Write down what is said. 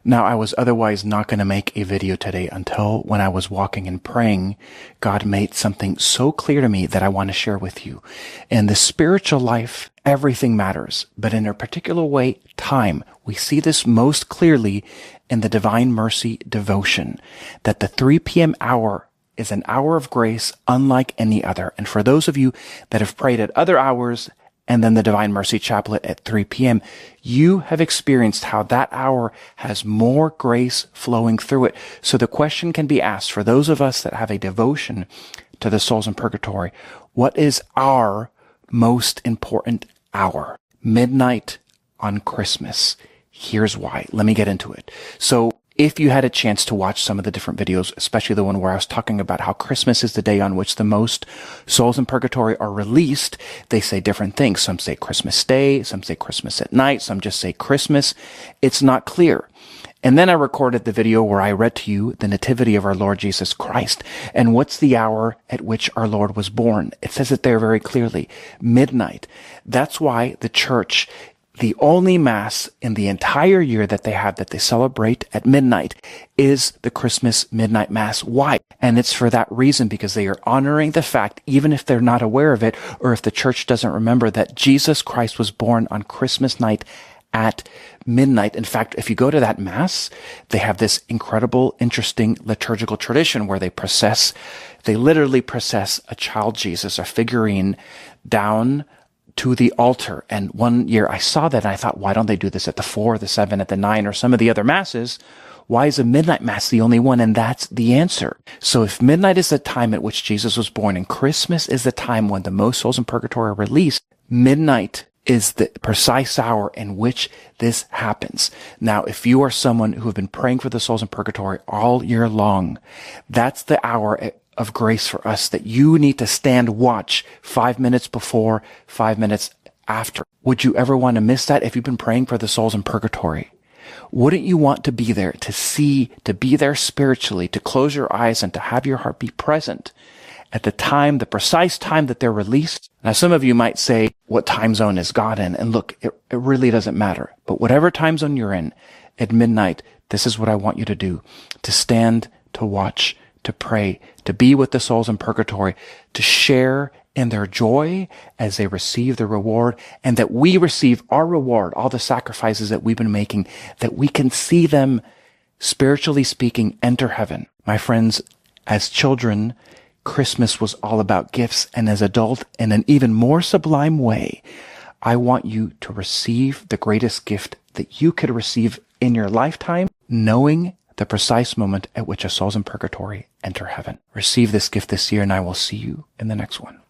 Now, I was otherwise not going to make a video today until when I was walking and praying, God made something so clear to me that I want to share with you. In the spiritual life, everything matters, but in a particular way, time. We see this most clearly in the Divine Mercy devotion, that the 3 p.m. hour is an hour of grace unlike any other. And for those of you that have prayed at other hours, and then the Divine Mercy Chaplet at 3 p.m., you have experienced how that hour has more grace flowing through it. So the question can be asked for those of us that have a devotion to the souls in purgatory, what is our most important hour? Midnight on Christmas. Here's why. Let me get into it. So if you had a chance to watch some of the different videos, especially the one where I was talking about how Christmas is the day on which the most souls in purgatory are released, they say different things. Some say Christmas Day, some say Christmas at night, some just say Christmas. It's not clear. And then I recorded the video where I read to you the nativity of our Lord Jesus Christ. And what's the hour at which our Lord was born? It says it there very clearly, midnight. That's why the church, the only Mass in the entire year that they have that they celebrate at midnight is the Christmas Midnight Mass. Why? And it's for that reason, because they are honoring the fact, even if they're not aware of it, or if the church doesn't remember, that Jesus Christ was born on Christmas night at midnight. In fact, if you go to that Mass, they have this incredible, interesting liturgical tradition where they literally process a child Jesus, a figurine, down to the altar. And one year I saw that and I thought, why don't they do this at the 4, the 7, at the 9, or some of the other Masses? Why is a midnight Mass the only one? And that's the answer. So if midnight is the time at which Jesus was born and Christmas is the time when the most souls in purgatory are released, midnight is the precise hour in which this happens. Now, if you are someone who have been praying for the souls in purgatory all year long, that's the hour of grace for us that you need to stand watch 5 minutes before, 5 minutes after. Would you ever want to miss that if you've been praying for the souls in purgatory? Wouldn't you want to be there, to see, to be there spiritually, to close your eyes and to have your heart be present at the time, the precise time that they're released? Now, some of you might say, what time zone is God in? And look, it really doesn't matter. But whatever time zone you're in, at midnight, this is what I want you to do. To stand, to watch, to pray, to be with the souls in purgatory, to share in their joy as they receive the reward, and that we receive our reward, all the sacrifices that we've been making, that we can see them, spiritually speaking, enter heaven. My friends, as children, Christmas was all about gifts, and as adult, in an even more sublime way, I want you to receive the greatest gift that you could receive in your lifetime, knowing the precise moment at which a souls in purgatory enter heaven. Receive this gift this year, and I will see you in the next one.